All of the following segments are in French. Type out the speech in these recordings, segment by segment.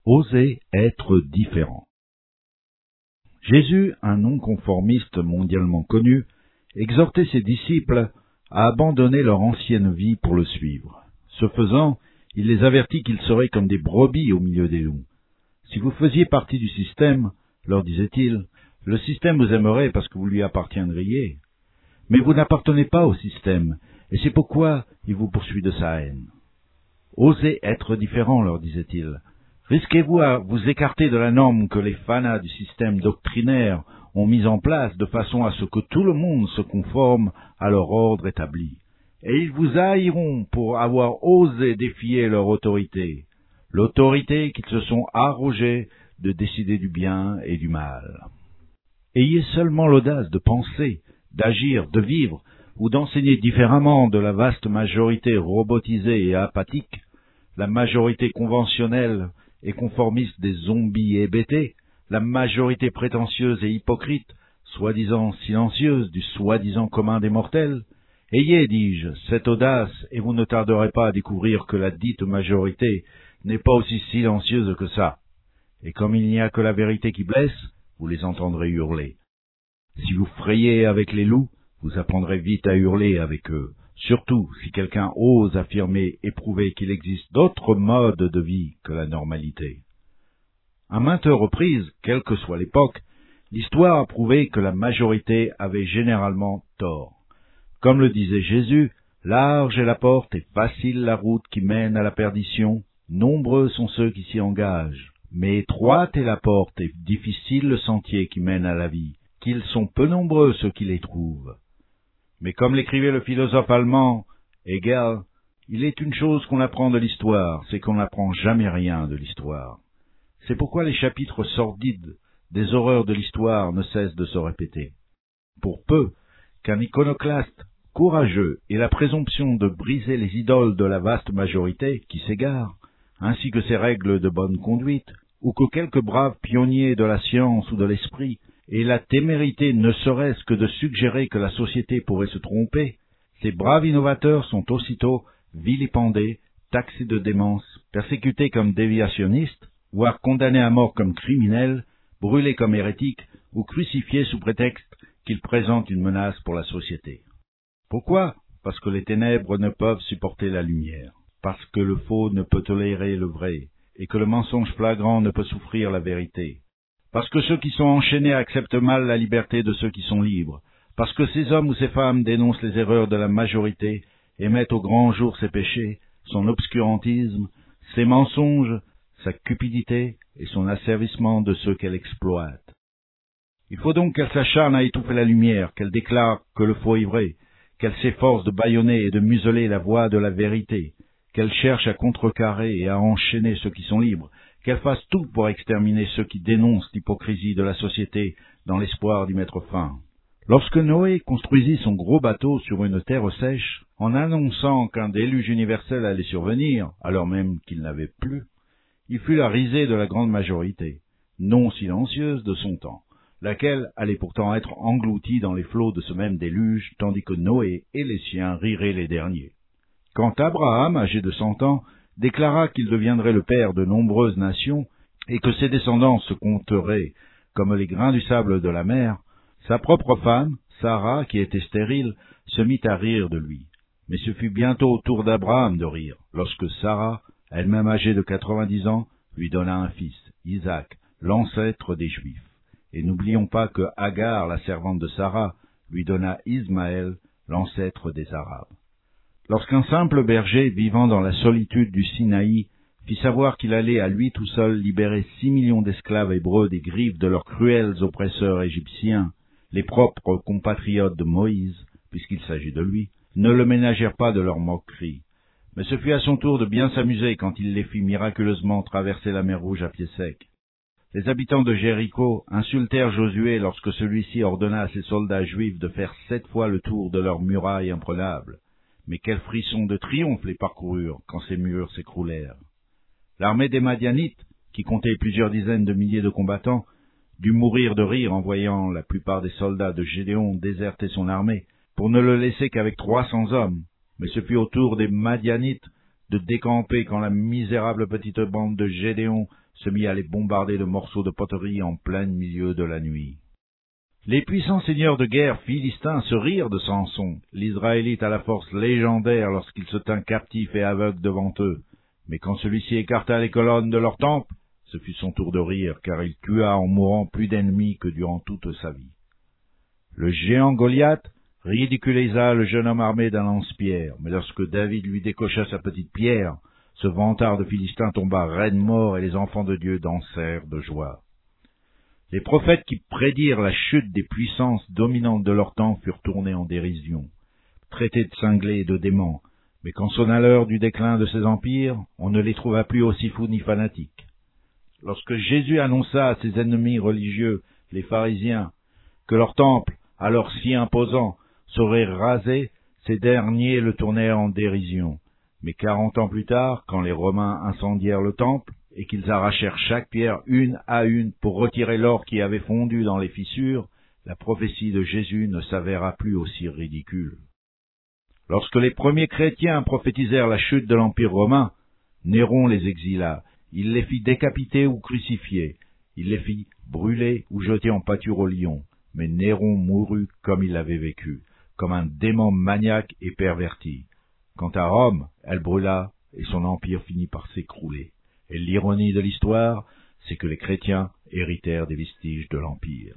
Oser être différent. Jésus, un non-conformiste mondialement connu, exhortait ses disciples à abandonner leur ancienne vie pour le suivre. Ce faisant, il les avertit qu'ils seraient comme des brebis au milieu des loups. Si vous faisiez partie du système, leur disait-il, le système vous aimerait parce que vous lui appartiendriez. Mais vous n'appartenez pas au système, et c'est pourquoi il vous poursuit de sa haine. Osez être différent, leur disait-il. Risquez-vous à vous écarter de la norme que les fanas du système doctrinaire ont mise en place de façon à ce que tout le monde se conforme à leur ordre établi. Et ils vous haïront pour avoir osé défier leur autorité, l'autorité qu'ils se sont arrogés de décider du bien et du mal. Ayez seulement l'audace de penser, d'agir, de vivre, ou d'enseigner différemment de la vaste majorité robotisée et apathique, la majorité conventionnelle et conformiste des zombies hébétés, la majorité prétentieuse et hypocrite, soi-disant silencieuse du soi-disant commun des mortels. Ayez, dis-je, cette audace, et vous ne tarderez pas à découvrir que la dite majorité n'est pas aussi silencieuse que ça. Et comme il n'y a que la vérité qui blesse, vous les entendrez hurler. Si vous frayez avec les loups, vous apprendrez vite à hurler avec eux, surtout si quelqu'un ose affirmer et prouver qu'il existe d'autres modes de vie que la normalité. À maintes reprises, quelle que soit l'époque, l'histoire a prouvé que la majorité avait généralement tort. Comme le disait Jésus, large est la porte et facile la route qui mène à la perdition, nombreux sont ceux qui s'y engagent. Mais étroite est la porte et difficile le sentier qui mène à la vie, qu'ils sont peu nombreux ceux qui les trouvent. Mais comme l'écrivait le philosophe allemand Hegel, il est une chose qu'on apprend de l'histoire, c'est qu'on n'apprend jamais rien de l'histoire. C'est pourquoi les chapitres sordides des horreurs de l'histoire ne cessent de se répéter. Pour peu qu'un iconoclaste courageux ait la présomption de briser les idoles de la vaste majorité qui s'égare, ainsi que ses règles de bonne conduite, ou que quelques braves pionniers de la science ou de l'esprit aient la témérité ne serait-ce que de suggérer que la société pourrait se tromper, ces braves innovateurs sont aussitôt vilipendés, taxés de démence, persécutés comme déviationnistes, voire condamnés à mort comme criminels, brûlés comme hérétiques ou crucifiés sous prétexte qu'ils présentent une menace pour la société. Pourquoi ? Parce que les ténèbres ne peuvent supporter la lumière, parce que le faux ne peut tolérer le vrai, et que le mensonge flagrant ne peut souffrir la vérité. Parce que ceux qui sont enchaînés acceptent mal la liberté de ceux qui sont libres, parce que ces hommes ou ces femmes dénoncent les erreurs de la majorité et mettent au grand jour ses péchés, son obscurantisme, ses mensonges, sa cupidité et son asservissement de ceux qu'elle exploite. Il faut donc qu'elle s'acharne à étouffer la lumière, qu'elle déclare que le faux est vrai, qu'elle s'efforce de bâillonner et de museler la voix de la vérité, qu'elle cherche à contrecarrer et à enchaîner ceux qui sont libres, qu'elle fasse tout pour exterminer ceux qui dénoncent l'hypocrisie de la société dans l'espoir d'y mettre fin. Lorsque Noé construisit son gros bateau sur une terre sèche, en annonçant qu'un déluge universel allait survenir, alors même qu'il n'avait plu, il fut la risée de la grande majorité, non silencieuse de son temps, laquelle allait pourtant être engloutie dans les flots de ce même déluge, tandis que Noé et les siens riraient les derniers. Quand Abraham, âgé de 100 ans, déclara qu'il deviendrait le père de nombreuses nations et que ses descendants se compteraient comme les grains du sable de la mer, sa propre femme, Sarah, qui était stérile, se mit à rire de lui. Mais ce fut bientôt au tour d'Abraham de rire, lorsque Sarah, elle-même âgée de 90 ans, lui donna un fils, Isaac, l'ancêtre des Juifs. Et n'oublions pas que Agar, la servante de Sarah, lui donna Ismaël, l'ancêtre des Arabes. Lorsqu'un simple berger, vivant dans la solitude du Sinaï, fit savoir qu'il allait à lui tout seul libérer 6 millions d'esclaves hébreux des griffes de leurs cruels oppresseurs égyptiens, les propres compatriotes de Moïse, puisqu'il s'agit de lui, ne le ménagèrent pas de leurs moqueries. Mais ce fut à son tour de bien s'amuser quand il les fit miraculeusement traverser la mer Rouge à pied sec. Les habitants de Jéricho insultèrent Josué lorsque celui-ci ordonna à ses soldats juifs de faire 7 fois le tour de leurs murailles imprenables. Mais quel frisson de triomphe les parcoururent quand ces murs s'écroulèrent. L'armée des Madianites, qui comptait plusieurs dizaines de milliers de combattants, dut mourir de rire en voyant la plupart des soldats de Gédéon déserter son armée, pour ne le laisser qu'avec 300 hommes. Mais ce fut au tour des Madianites de décamper quand la misérable petite bande de Gédéon se mit à les bombarder de morceaux de poterie en plein milieu de la nuit. Les puissants seigneurs de guerre philistins se rirent de Samson, l'Israélite à la force légendaire lorsqu'il se tint captif et aveugle devant eux. Mais quand celui-ci écarta les colonnes de leur temple, ce fut son tour de rire, car il tua en mourant plus d'ennemis que durant toute sa vie. Le géant Goliath ridiculisa le jeune homme armé d'un lance-pierre, mais lorsque David lui décocha sa petite pierre, ce vantard de Philistin tomba raide mort et les enfants de Dieu dansèrent de joie. Les prophètes qui prédirent la chute des puissances dominantes de leur temps furent tournés en dérision, traités de cinglés et de déments, mais quand sonna l'heure du déclin de ces empires, on ne les trouva plus aussi fous ni fanatiques. Lorsque Jésus annonça à ses ennemis religieux, les pharisiens, que leur temple, alors si imposant, serait rasé, ces derniers le tournèrent en dérision. Mais 40 ans plus tard, quand les Romains incendièrent le temple, et qu'ils arrachèrent chaque pierre une à une pour retirer l'or qui avait fondu dans les fissures, la prophétie de Jésus ne s'avéra plus aussi ridicule. Lorsque les premiers chrétiens prophétisèrent la chute de l'Empire romain, Néron les exila, il les fit décapiter ou crucifier, il les fit brûler ou jeter en pâture aux lions, mais Néron mourut comme il avait vécu, comme un démon maniaque et perverti. Quant à Rome, elle brûla et son empire finit par s'écrouler. Et l'ironie de l'histoire, c'est que les chrétiens héritèrent des vestiges de l'Empire.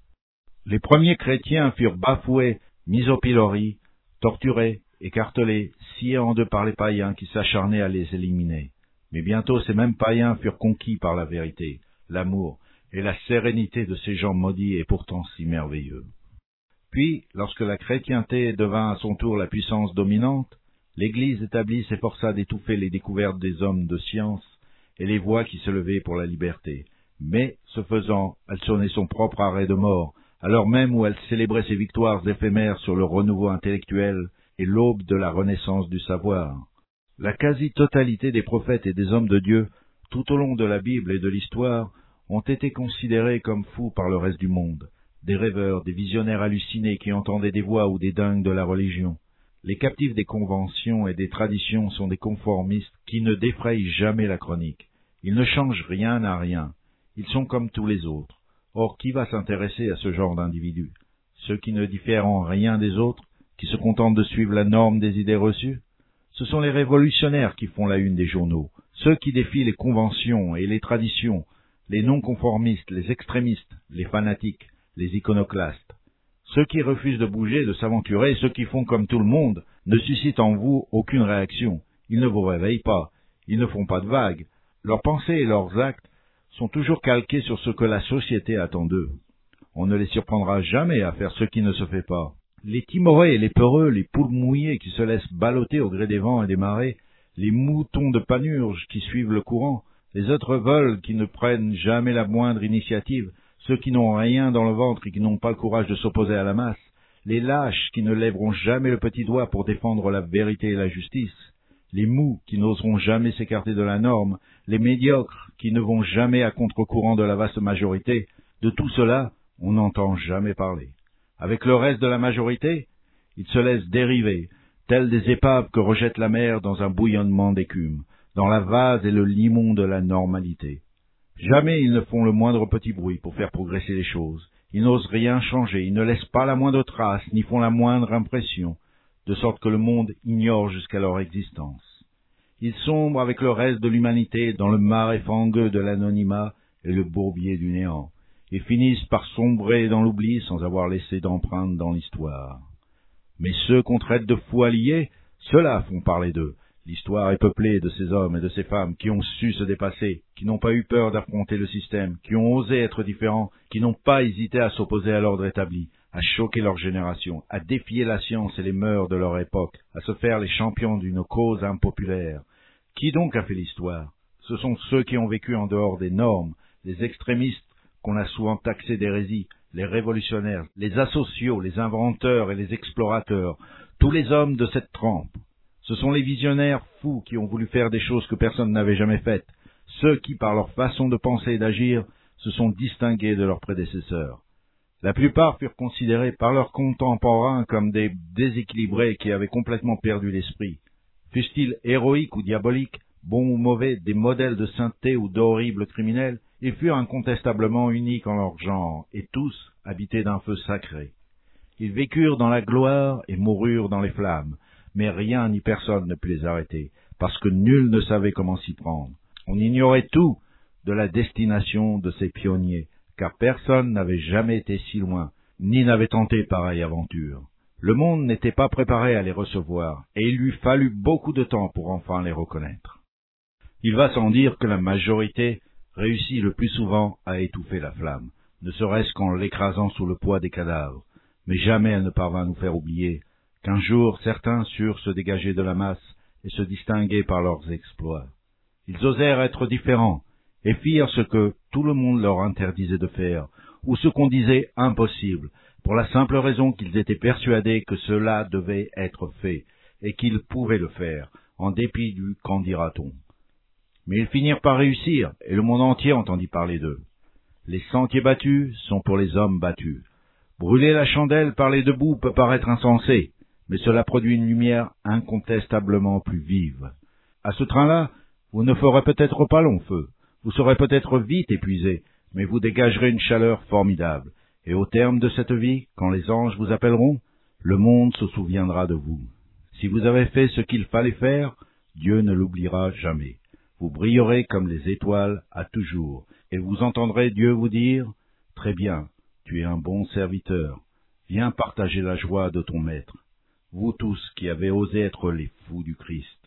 Les premiers chrétiens furent bafoués, mis au pilori, torturés, écartelés, sciés en deux par les païens qui s'acharnaient à les éliminer. Mais bientôt ces mêmes païens furent conquis par la vérité, l'amour et la sérénité de ces gens maudits et pourtant si merveilleux. Puis, lorsque la chrétienté devint à son tour la puissance dominante, l'Église établie s'efforça d'étouffer les découvertes des hommes de science et les voix qui se levaient pour la liberté. Mais, ce faisant, elle sonnait son propre arrêt de mort, alors même où elle célébrait ses victoires éphémères sur le renouveau intellectuel et l'aube de la renaissance du savoir. La quasi-totalité des prophètes et des hommes de Dieu, tout au long de la Bible et de l'histoire, ont été considérés comme fous par le reste du monde, des rêveurs, des visionnaires hallucinés qui entendaient des voix ou des dingues de la religion. Les captifs des conventions et des traditions sont des conformistes qui ne défrayent jamais la chronique. Ils ne changent rien à rien. Ils sont comme tous les autres. Or, qui va s'intéresser à ce genre d'individus? Ceux qui ne diffèrent en rien des autres, qui se contentent de suivre la norme des idées reçues? Ce sont les révolutionnaires qui font la une des journaux, ceux qui défient les conventions et les traditions, les non-conformistes, les extrémistes, les fanatiques, les iconoclastes. Ceux qui refusent de bouger, de s'aventurer, ceux qui font comme tout le monde, ne suscitent en vous aucune réaction. Ils ne vous réveillent pas, ils ne font pas de vagues. Leurs pensées et leurs actes sont toujours calqués sur ce que la société attend d'eux. On ne les surprendra jamais à faire ce qui ne se fait pas. Les timorés et les peureux, les poules mouillées qui se laissent balloter au gré des vents et des marées, les moutons de Panurge qui suivent le courant, les autres vols qui ne prennent jamais la moindre initiative, ceux qui n'ont rien dans le ventre et qui n'ont pas le courage de s'opposer à la masse, les lâches qui ne lèveront jamais le petit doigt pour défendre la vérité et la justice, les mous qui n'oseront jamais s'écarter de la norme, les médiocres qui ne vont jamais à contre-courant de la vaste majorité, de tout cela, on n'entend jamais parler. Avec le reste de la majorité, ils se laissent dériver, tels des épaves que rejette la mer dans un bouillonnement d'écume, dans la vase et le limon de la normalité. Jamais ils ne font le moindre petit bruit pour faire progresser les choses. Ils n'osent rien changer, ils ne laissent pas la moindre trace, ni font la moindre impression, de sorte que le monde ignore jusqu'à leur existence. Ils sombrent avec le reste de l'humanité dans le marais fangueux de l'anonymat et le bourbier du néant, et finissent par sombrer dans l'oubli sans avoir laissé d'empreinte dans l'histoire. Mais ceux qu'on traite de fous alliés, ceux-là font parler d'eux. L'histoire est peuplée de ces hommes et de ces femmes qui ont su se dépasser, qui n'ont pas eu peur d'affronter le système, qui ont osé être différents, qui n'ont pas hésité à s'opposer à l'ordre établi, à choquer leur génération, à défier la science et les mœurs de leur époque, à se faire les champions d'une cause impopulaire. Qui donc a fait l'histoire? Ce sont ceux qui ont vécu en dehors des normes, les extrémistes qu'on a souvent taxés d'hérésie, les révolutionnaires, les asociaux, les inventeurs et les explorateurs, tous les hommes de cette trempe. Ce sont les visionnaires fous qui ont voulu faire des choses que personne n'avait jamais faites, ceux qui, par leur façon de penser et d'agir, se sont distingués de leurs prédécesseurs. La plupart furent considérés par leurs contemporains comme des déséquilibrés qui avaient complètement perdu l'esprit. Fussent-ils héroïques ou diaboliques, bons ou mauvais, des modèles de sainteté ou d'horribles criminels, ils furent incontestablement uniques en leur genre, et tous habités d'un feu sacré. Ils vécurent dans la gloire et moururent dans les flammes, mais rien ni personne ne put les arrêter, parce que nul ne savait comment s'y prendre. On ignorait tout de la destination de ces pionniers, car personne n'avait jamais été si loin, ni n'avait tenté pareille aventure. Le monde n'était pas préparé à les recevoir, et il lui fallut beaucoup de temps pour enfin les reconnaître. Il va sans dire que la majorité réussit le plus souvent à étouffer la flamme, ne serait-ce qu'en l'écrasant sous le poids des cadavres, mais jamais elle ne parvint à nous faire oublier qu'un jour certains surent se dégager de la masse et se distinguer par leurs exploits. Ils osèrent être différents, et firent ce que tout le monde leur interdisait de faire, ou ce qu'on disait impossible, pour la simple raison qu'ils étaient persuadés que cela devait être fait, et qu'ils pouvaient le faire, en dépit du « qu'en dira-t-on ». Mais ils finirent par réussir, et le monde entier entendit parler d'eux. Les sentiers battus sont pour les hommes battus. Brûler la chandelle par les deux bouts peut paraître insensé, mais cela produit une lumière incontestablement plus vive. À ce train-là, vous ne ferez peut-être pas long feu, vous serez peut-être vite épuisé, mais vous dégagerez une chaleur formidable, et au terme de cette vie, quand les anges vous appelleront, le monde se souviendra de vous. Si vous avez fait ce qu'il fallait faire, Dieu ne l'oubliera jamais. Vous brillerez comme les étoiles à toujours, et vous entendrez Dieu vous dire « Très bien, tu es un bon serviteur, viens partager la joie de ton maître. » Vous tous qui avez osé être les fous du Christ.